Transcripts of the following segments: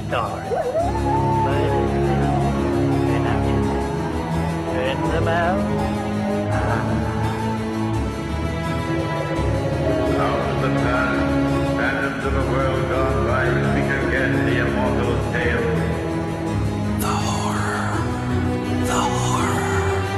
story. Ring the bell. Out of the past, phantoms of a world gone by, repeat again the immortal tale. The horror. The horror.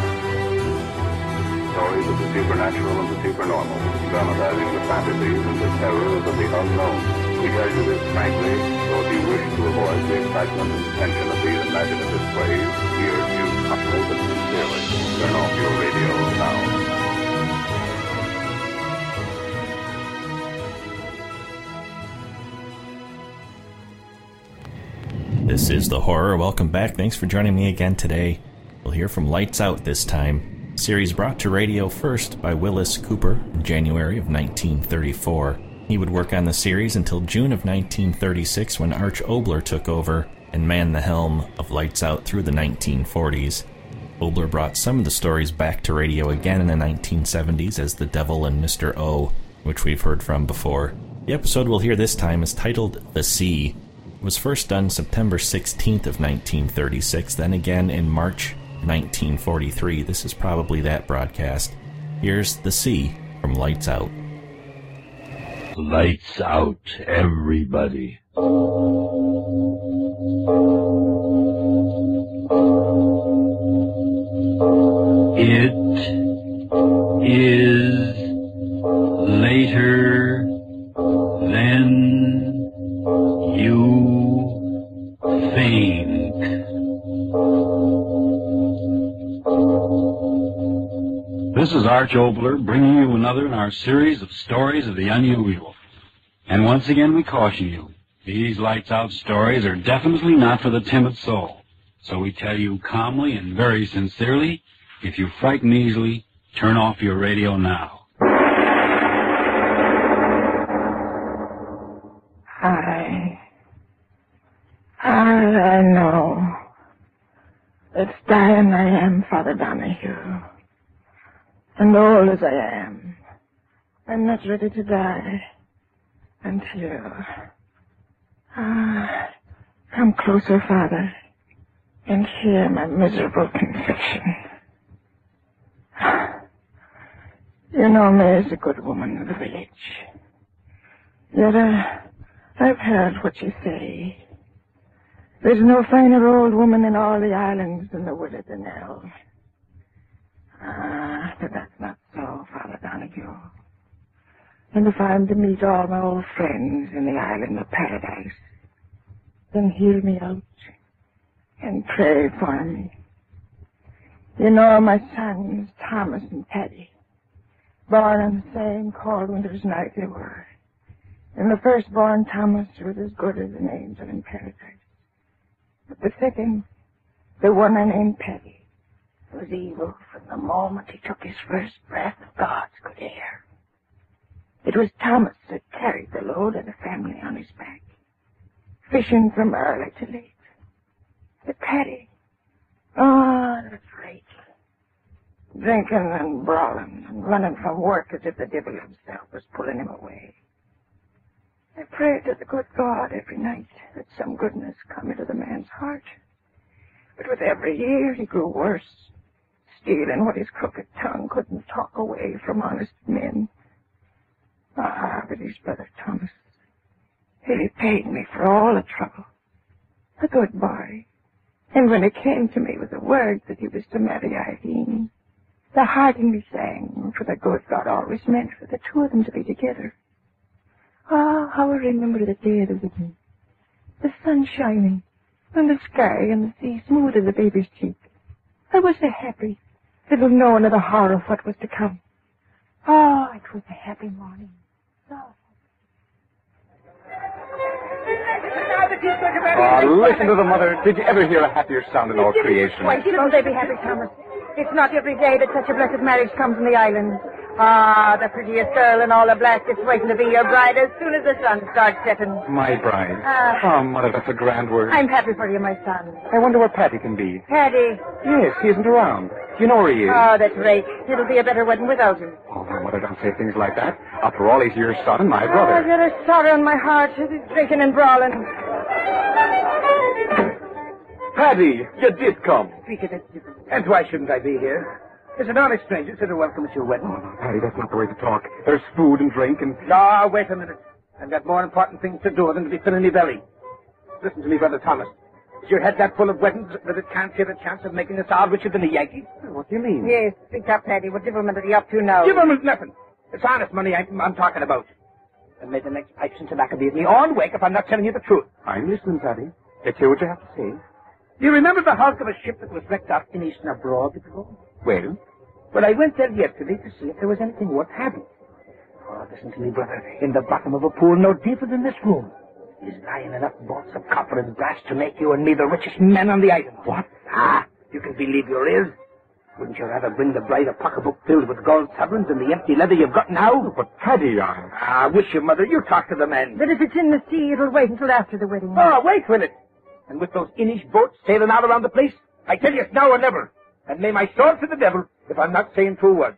Stories of the supernatural and the supernormal, dramatizing the fantasies and the terrors of the unknown. We tell you this frankly, so if you wish to avoid the excitement and tension of these imaginative plays, we urge you humbly but sincerely, turn off your radio now. This is The Horror. Welcome back. Thanks for joining me again today. We'll hear from Lights Out this time. Series brought to radio first by Willis Cooper in January of 1934. He would work on the series until June of 1936 when Arch Oboler took over and manned the helm of Lights Out through the 1940s. Oboler brought some of the stories back to radio again in the 1970s as The Devil and Mr. O, which we've heard from before. The episode we'll hear this time is titled The Sea. It was first done September 16th of 1936, then again in March 1943. This is probably that broadcast. Here's The Sea from Lights Out. Lights out, everybody. It is later than you think. This is Arch Oboler bringing you another in our series of stories of the unusual. And once again we caution you, these Lights Out stories are definitely not for the timid soul. So we tell you calmly and very sincerely, if you frighten easily, turn off your radio now. I know. It's dying I am, Father Donahue. And old as I am, I'm not ready to die until... come closer, Father, and hear my miserable confession. You know me as a good woman of the village. Yet, I've heard what you say. There's no finer old woman in all the islands than the widow Donnell. But that's not so, Father Donahue. And if I'm to meet all my old friends in the island of paradise, then hear me out and pray for me. You know my sons, Thomas and Paddy, born on the same cold winter's night they were. And the firstborn Thomas was as good as an angel in paradise. But the second, the one I named Paddy, was evil from the moment he took his first breath of God's good air. It was Thomas that carried the load of the family on his back, fishing from early to late. But Paddy, that's right, drinking and brawling and running from work as if the devil himself was pulling him away. I prayed to the good God every night that some goodness come into the man's heart. But with every year he grew worse, stealing what his crooked tongue couldn't talk away from honest men. But his brother Thomas, he repaid me for all the trouble. A good boy. And when he came to me with the word that he was to marry Irene, the heart in me sang, for the good God always meant for the two of them to be together. How I remember the day of the wedding. The sun shining, and the sky and the sea smooth as a baby's cheek. I was so happy, little knowing of the horror of what was to come. It was a happy morning. Listen to the mother. Did you ever hear a happier sound in all creation? Why, don't they be happy, Thomas? It's not every day that such a blessed marriage comes in the island. The prettiest girl in all the black is waiting to be your bride as soon as the sun starts setting. My bride. Mother, that's a grand word. I'm happy for you, my son. I wonder where Paddy can be. Paddy? Yes, he isn't around. Do you know where he is? That's right. It'll be a better wedding without him. Now, Mother, don't say things like that. After all, he's your son and my brother. I've got a sorrow in my heart. He's drinking and brawling. Paddy, you did come. Speak of it. And why shouldn't I be here? As an honest stranger, said a welcome at your wedding. Paddy, that's not the way to talk. There's food and drink and... No, wait a minute. I've got more important things to do than to be filling my belly. Listen to me, Brother Thomas. Is your head that full of weddings that it can't get a chance of making us all richer than the Yankees? What do you mean? Yes, speak up, Paddy. What devilment are you up to now? Devilment nothing. It's honest money I'm talking about. And may the next pipes and tobacco be at me on wake if I'm not telling you the truth. I'm listening, Paddy. Let's hear what you have to say. You remember the hulk of a ship that was wrecked off in Eastern Abroad before? Well? Well, I went there yesterday to see if there was anything worth having. Oh, listen to me, brother. In the bottom of a pool no deeper than this room is lying enough bolts of copper and brass to make you and me the richest men on the island. What? Ah, you can believe your ears. Wouldn't you rather bring the bride a pocketbook filled with gold sovereigns than the empty leather you've got now? But Paddy, I wish you, Mother. You talk to the men. But if it's in the sea, it'll wait until after the wedding. Oh, wait, will it? And with those Inish boats sailing all around the place, I tell you it's now or never. And may my sword to the devil if I'm not saying true words.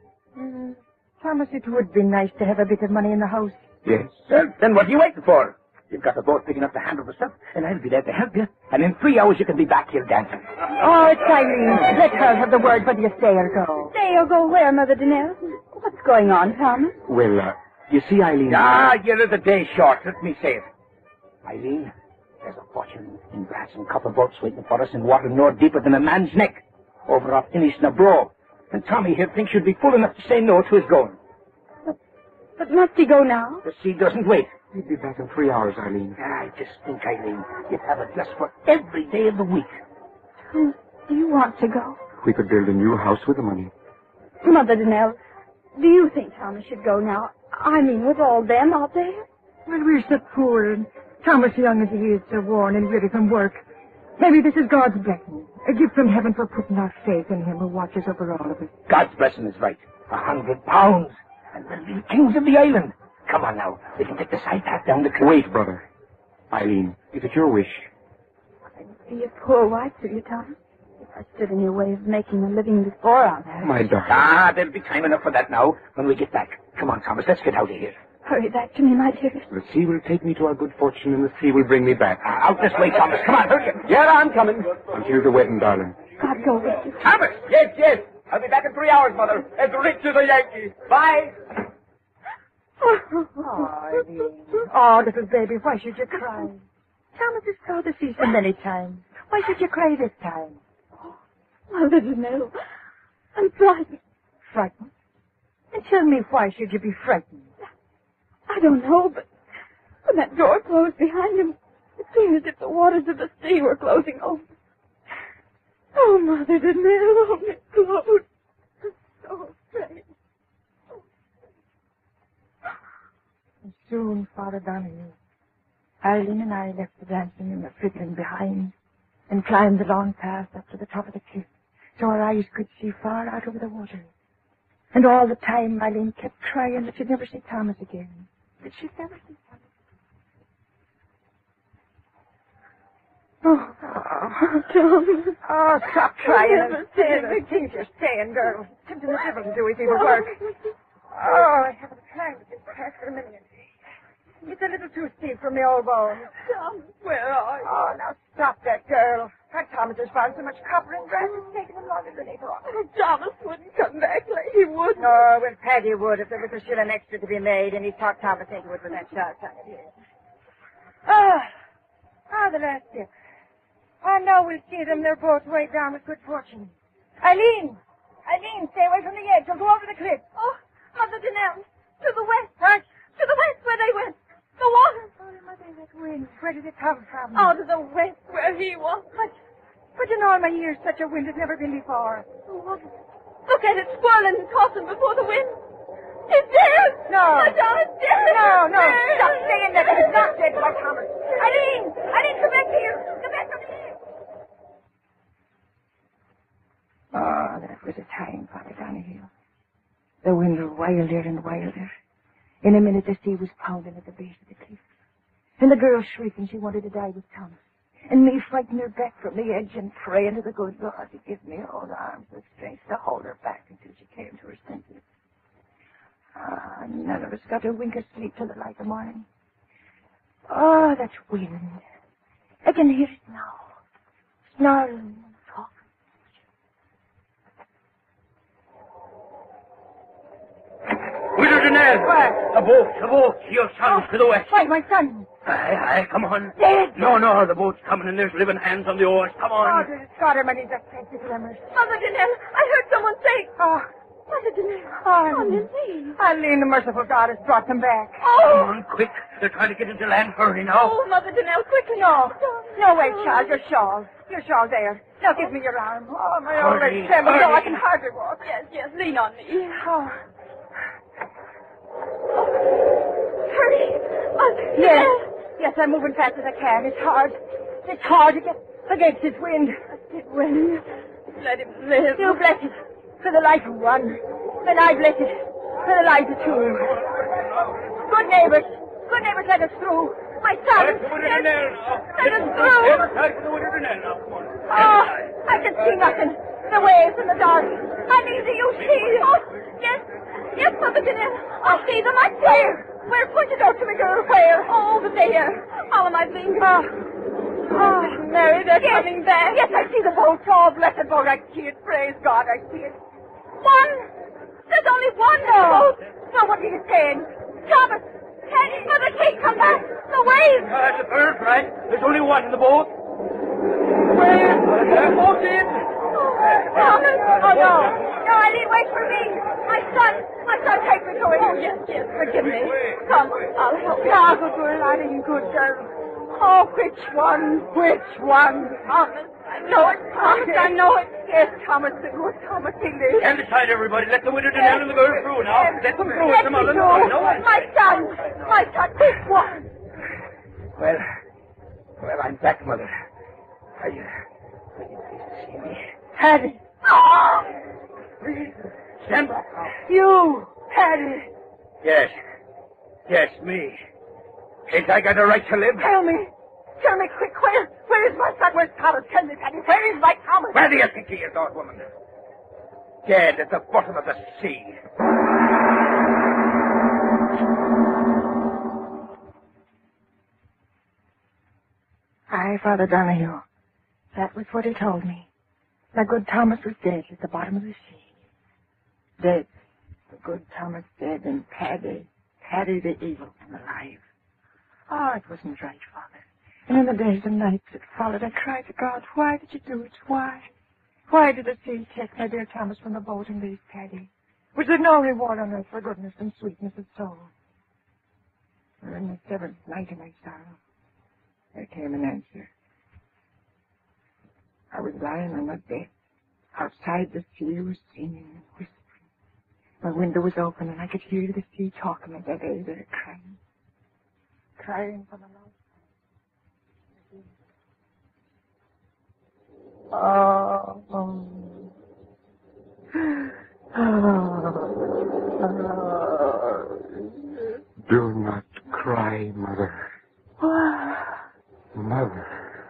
Thomas, it would be nice to have a bit of money in the house. Yes. Well, then what are you waiting for? You've got a boat big enough to handle the stuff, and I'll be there to help you. And in 3 hours you can be back here dancing. Oh, it's Eileen. Let her have the word. Whether you stay or go. Stay or go where, Mother Danelle? What's going on, Thomas? Well, you see, Eileen... Ah, you're the day short. Let me say it. Eileen, there's a fortune in brass and copper boats waiting for us in water no deeper than a man's neck, over off Innisnabro. And Tommy here thinks you'd be fool enough to say no to his going. But must he go now? The sea doesn't wait. You'd be back in 3 hours, Eileen. I just think, Eileen, you'd have it just for every day of the week. Do you want to go? We could build a new house with the money. Mother Danelle, do you think Thomas should go now? I mean, with all them out there? Well, we're so poor, and Thomas, young as he is, so worn and weary from work. Maybe this is God's blessing. A gift from heaven for putting our faith in him who watches over all of us. God's blessing is right. £100. And we'll be kings of the island. Come on now. We can take the side path down the cliff. Wait, brother. Eileen, if it's your wish. I'd be a poor wife to you, Thomas. If I stood in your way of making a living before our marriage. My darling. Ah, there'll be time enough for that now when we get back. Come on, Thomas. Let's get out of here. Hurry back to me, my dearest. The sea will take me to our good fortune, and the sea will bring me back. Out this way, Thomas. Come on, hurry. Yeah, I'm coming. Until the wedding, darling. God go with you. Thomas! Yes, yes. I'll be back in 3 hours, Mother. As rich as a Yankee. Bye. Oh, little baby, why should you cry? Thomas has told the sea so many times. Why should you cry this time? Mother Danelle, I'm frightened. Frightened? And tell me, why should you be frightened? I don't know, but when that door closed behind him, it seemed as if the waters of the sea were closing over. Oh, Mother Danelle, oh, it closed. I'm so afraid. And soon, Father Donahue, Eileen and I left the dancing and the fiddling behind and climbed the long path up to the top of the cliff so our eyes could see far out over the water. And all the time, Eileen kept crying that she'd never see Thomas again. That she'd never see Thomas. Thomas. Oh, stop crying and Never say say the things you're saying, girl. Tempting the devil to do his evil work. Oh, I haven't climbed this path for a minute. It's a little too steep for me old bones. Thomas, where are you? Oh, now stop that, girl. That Thomas has found so much copper and brass, it's taken him longer than he thought. Oh, Thomas wouldn't come back like he would. Oh, well, Paddy would if there was a shilling extra to be made, and he talked Thomas into it with that sharp tongue of his. The last step. Oh, no, we'll see them. They're both way down with good fortune. Eileen! Eileen, stay away from the edge. I'll go over the cliff. Oh, Mother Danelle, to the west. What? To the west where they went. The water. Oh, Mother, that wind. Where did it come from? Oh, to the west where he was. But in all my years, such a wind has never been before. The water. Look at it swirling and tossing before the wind. It's dead. No. My Thomas dead. No. Dead. Stop saying that. It's not dead, my Thomas. Eileen, come back here. Come back from here. Oh, that was a time, Father Donahue. The wind grew wilder and wilder. In a minute, the sea was pounding at the base of the cliff. And the girl shrieking she wanted to die with Thomas. And me fighting her back from the edge and praying to the good God to give me old arms the strength to hold her back until she came to her senses. None of us got a wink of sleep till the light of morning. Oh, that wind. I can hear it now. snarling and talking. Widow Danelle! What? The boat. Your son's to the west. Why, my son? Aye, come on. Dead? No, the boat's coming and there's living hands on the oars. Come Oh, on. there's got him and he's a fancy glimmers. Mother Danelle, I heard someone say... Oh, Mother Danelle. Oh, Lizzie. Eileen, the merciful God has brought them back. Come Oh, on, quick. They're trying to get into land. Hurry now. oh, Mother Danelle, quickly. No, wait, child, your shawl. Your shawl there. Now give me your arm. Oh, my old Hurry, leg trembles. No, hurry. I can hardly walk. Yes, lean on me. Oh. Hurry. Yes. Yes, I'm moving fast as I can. It's hard. It's hard to get against this wind. Wind. Let him live. You bless it. For the life of one. And I bless it. For the life of two. Good neighbors. Good neighbors, let us through. My son. Let us through. Oh, I can see nothing. The waves in the dark. Uneasy, you see. Oh, yes, Mother Danelle. I see them. I see them. Where? Point it out to me, girl. Where? Oh, over there. All of my fingers. Oh, Mary, they're coming back. Yes, I see the boat. Oh, blessed boat. I see it. Praise God, I see it. One. There's only one boat. No, what are you saying? Thomas. Teddy. Mother Kate, come back. The waves. That's the third, right? There's only one in the boat. Where? The boat in. Thomas. Oh, no. No, Eileen, wait for me. My son, take me to him. Oh, yes. Forgive me. Come, I'll help you. Ah, good girl, Eileen, good girl. Oh, which one? Thomas. I know it, Thomas. I know it. Yes, Thomas, the good Thomas, he lives. Stand aside, everybody. Let the widow Danelle and the girl through now. Let them through. Let Come me on, through. no. My son, which one? Well, I'm back, Mother. Are you pleased to see me? Patty. Oh! Please, stand back now. You, Patty. Yes, me. Ain't I got a right to live? Tell me quick, where is my son? Where's Thomas? Tell me, Patty, where is my Thomas? Where do you think he is, old woman? Dead at the bottom of the sea. Aye, Father Donahue. That was what he told me. The good Thomas was dead at the bottom of the sea. Dead. The good Thomas dead, and Paddy the evil one alive. Oh, it wasn't right, Father. And in the days and nights that followed, I cried to God, why did you do it? Why? Why did the sea take my dear Thomas from the boat and leave Paddy? Was there no reward on earth for goodness and sweetness of soul? Or in the seventh night of my sorrow, there came an answer. I was lying on my bed. Outside, the sea was singing and whispering. My window was open, and I could hear the sea talking as I lay there crying. Crying for the love. Do not cry, Mother. Mother.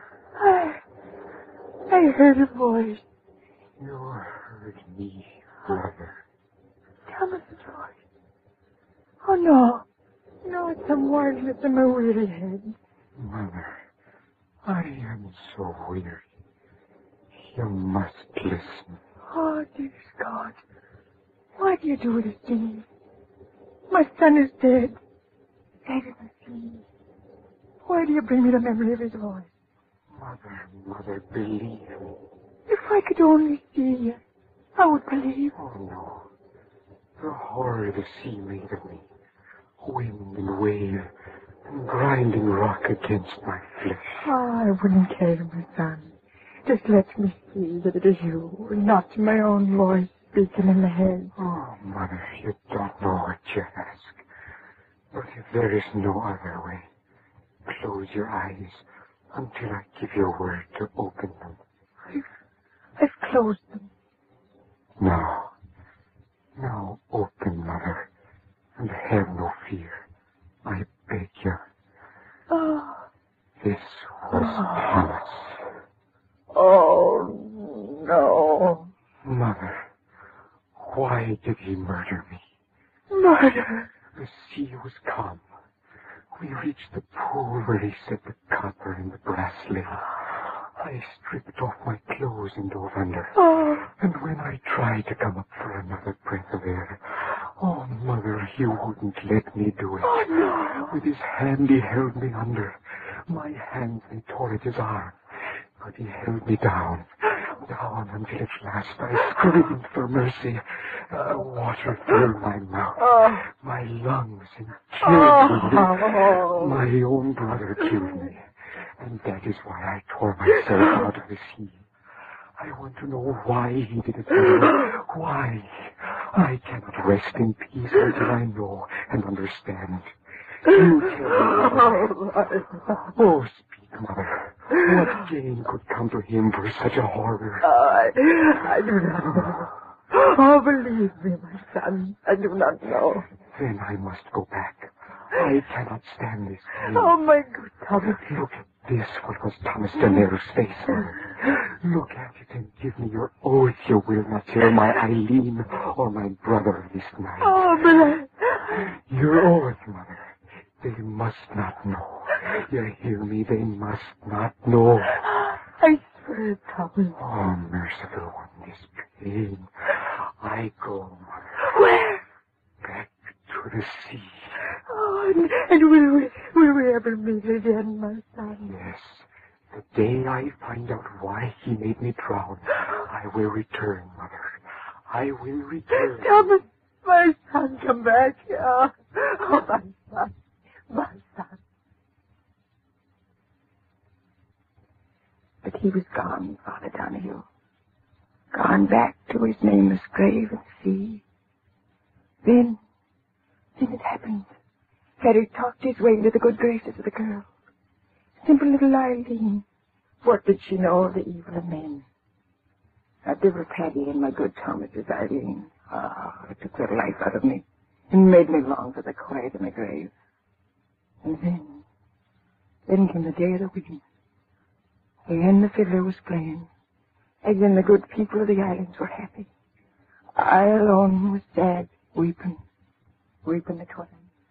I heard a voice. You heard me, Mother. Thomas's voice. Oh, no. No, it's some wordless in my weary head. Mother, I am so weary. You must listen. Oh, dear God. Why do you do this to me? My son is dead. Dead in the sea. Why do you bring me the memory of his voice? Mother, believe me. If I could only see you, I would believe. Oh, no. The horror the sea made of me. Wind and wave and grinding rock against my flesh. Oh, I wouldn't care, my son. Just let me see that it is you, and not my own voice speaking in the head. Oh, Mother, you don't know what you ask. But if there is no other way, close your eyes until I give you a word to open them. I've closed them. Now open, Mother, and have no fear. I beg you. Oh. This was Thomas. Oh, no. Mother, why did he murder me? Murder? The sea was calm. We reached the pool where he set the copper and the brass lid. I stripped off my clothes and dove under. Oh. And when I tried to come up for another breath of air, oh, Mother, he wouldn't let me do it. Oh, no. With his hand, he held me under. My hands, they tore at his arm. But he held me down until at last I screamed for mercy. Water filled my mouth, my lungs, and killed me. My own brother killed me. And that is why I tore myself out of the sea. I want to know why he did it, Mother. Why? I cannot rest in peace until I know and understand. You tell me, Mother. Oh, speak, Mother. What gain could come to him for such a horror? I do not know. Oh, believe me, my son, I do not know. Then I must go back. I cannot stand this pain. Oh, my good Thomas. Look at this, what was Thomas Denero's face, Mother. Look at it and give me your oath you will not tell my Eileen or my brother this night. Oh, but Your oath, Mother. They must not know. You hear me? They must not know. I swear, Thomas. Oh, merciful one, this pain. I go, Mother. Where? Back to the sea. Oh, and will we ever meet again, my son? Yes. The day I find out why he made me drown, I will return, Mother. I will return. Thomas, my son, come back. Oh, my son. My son. But he was gone, Father Donahue. Gone back to his nameless grave at sea. Then it happened. Harry talked his way into the good graces of the girl. Simple little Eileen. What did she know of the evil of men? Now, there were Paddy and my good Thomas's Eileen. It took the life out of me and made me long for the quiet in the grave. And then came the day of the wedding. Again the fiddler was playing. Again the good people of the islands were happy. I alone was sad, weeping the twine.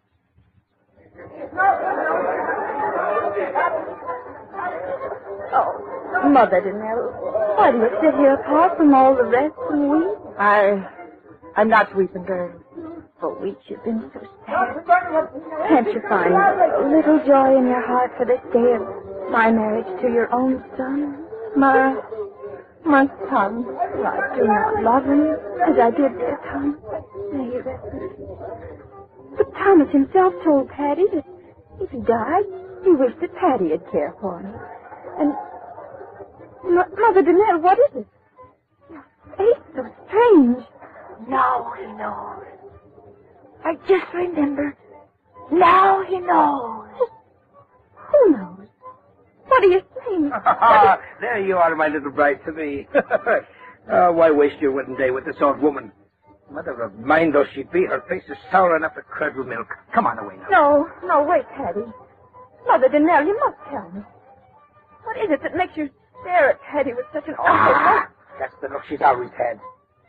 Oh, Mother Danelle, why do you sit here apart from all the rest and weep? I'm not weeping, girl. For weeks you've been so sad. Can't you find a little joy in your heart for this day of my marriage to your own son? My son. I do not love him as I did dear Thomas. May he rest in peace. But Thomas himself told Paddy that if he died, he wished that Paddy had care for him. And, Mother Danelle, what is it? Your face so strange. Now he knows. I just remembered. Now he knows. Who knows? What are you saying? There you are, my little bride to me. Why waste your wedding day with this old woman? Mother of mine though she be, her face is sour enough to curdle milk. Come on away now. No, wait, Paddy. Mother Danelle, you must tell me. What is it that makes you stare at Paddy with such an awful look? That's the look she's always had.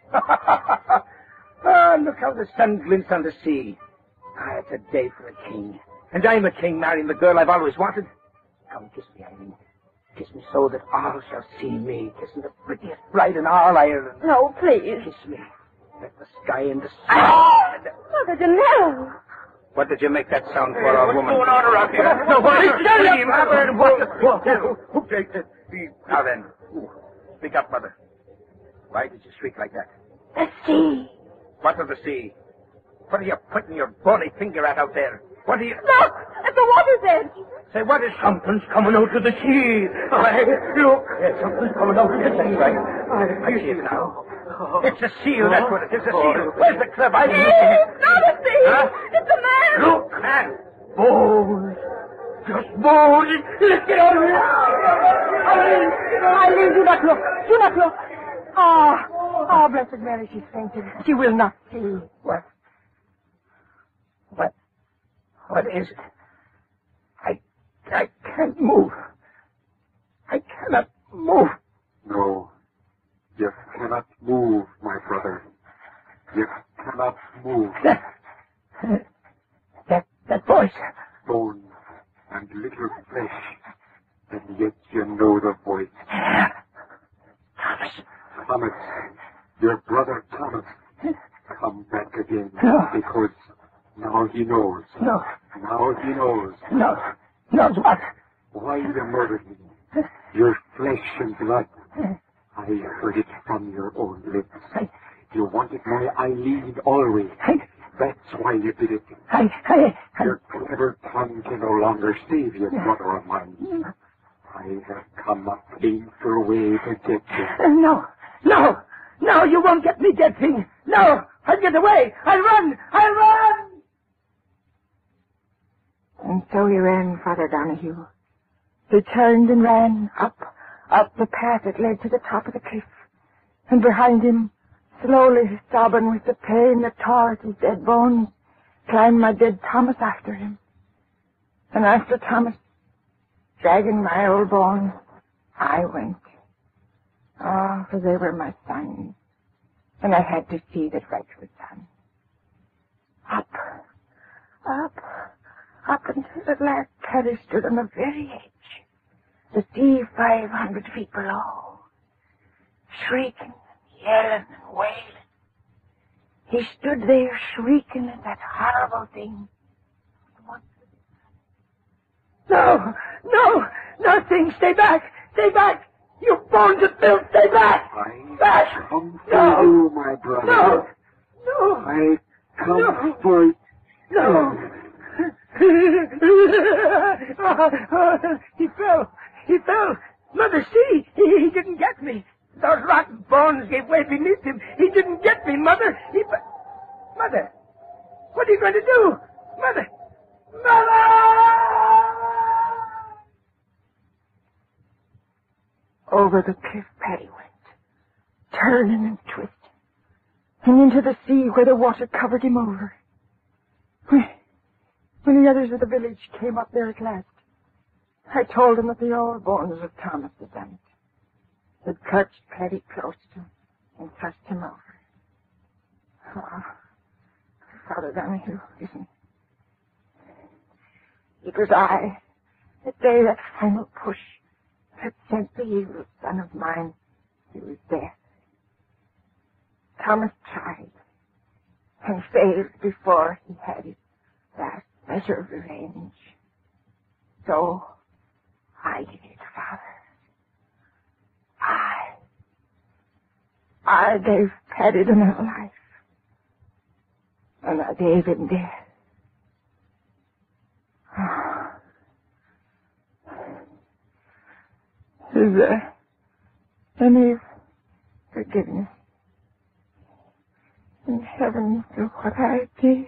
Look how the sun glints on the sea. It's a day for a king. And I'm a king marrying the girl I've always wanted. Come, kiss me, Eileen. Kiss me so that all shall see me kissing the prettiest bride in all Ireland. No, please. Kiss me. Let the sky and the sun... Mother Danelle. What did you make that sound for, old woman? What's going on around here? Who takes it? Now then, speak up, Mother. Why did you shriek like that? The sea. What of the sea? What are you putting your bony finger at out there? What are you... Look! At the water's edge! Say, what is... Something's coming out of the sea. Look! Something's coming out of the sea. Right. I see it now. It's a seal, that's what it is, a seal. Where's the club? I'm looking. It's not a sea! Huh? It's a man! Look, man! Bones! Just bones! Let's get out of here! Eileen, do not look. Do not look. Oh, Blessed Mary, she's fainted. She will not see. What is it? I can't move. I cannot move. No, you cannot move, my brother. You cannot move. That voice. Bone and little flesh, and yet you know the voice. knows. No. Now he knows. No. Knows what? Why you murdered me. Your flesh and blood. I heard it from your own lips. You wanted my Eileen always. That's why you did it. Your clever tongue can no longer save your brother of mine. I have come a painful way to get you. No, you won't get me, dead thing. No, I'll get away. I'll run. And so he ran, Father Donahue. He turned and ran up the path that led to the top of the cliff. And behind him, slowly sobbing with the pain that tore at his dead bones, climbed my dead Thomas after him. And after Thomas, dragging my old bones, I went. Oh, for they were my sons, and I had to see that right was done. Up until at last Paddy stood on the very edge, the sea 500 feet below, shrieking, yelling, and wailing. He stood there shrieking at that horrible thing. No, thing, stay back. You bones of filth, stay back. I come for you, my brother. No. I come for you. No. He fell. Mother, see, he didn't get me. Those rotten bones gave way beneath him. He didn't get me, Mother. Mother, what are you going to do? Mother! Over the cliff Paddy went, turning and twisting, and into the sea where the water covered him over. When the others of the village came up there at last, I told them that the old bones of Thomas had done it. Had clutched Paddy close to him and thrust him over. Oh, Father Donahue, listen. It was I that gave that final push that sent the evil son of mine to his death. Thomas tried and failed before he had his last measure of revenge. So I did it, Father. I gave Paddy another life, and I gave him death. Is there any forgiveness in heaven for what I did?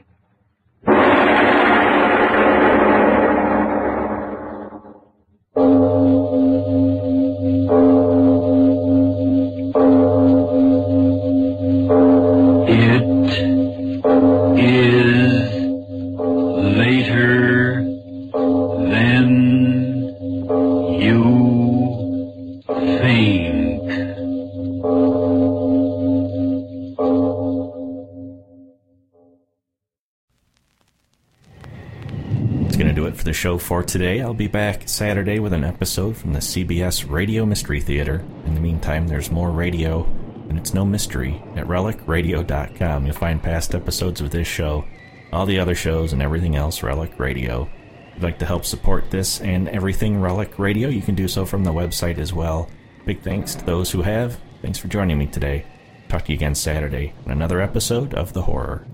The show for today. I'll be back Saturday with an episode from the CBS Radio Mystery Theater. In the meantime, there's more radio, and it's no mystery, at relicradio.com. You'll find past episodes of this show, all the other shows, and everything else Relic Radio. If you'd like to help support this and everything Relic Radio, you can do so from the website as well. Big thanks to those who have. Thanks for joining me today. Talk to you again Saturday on another episode of The Horror.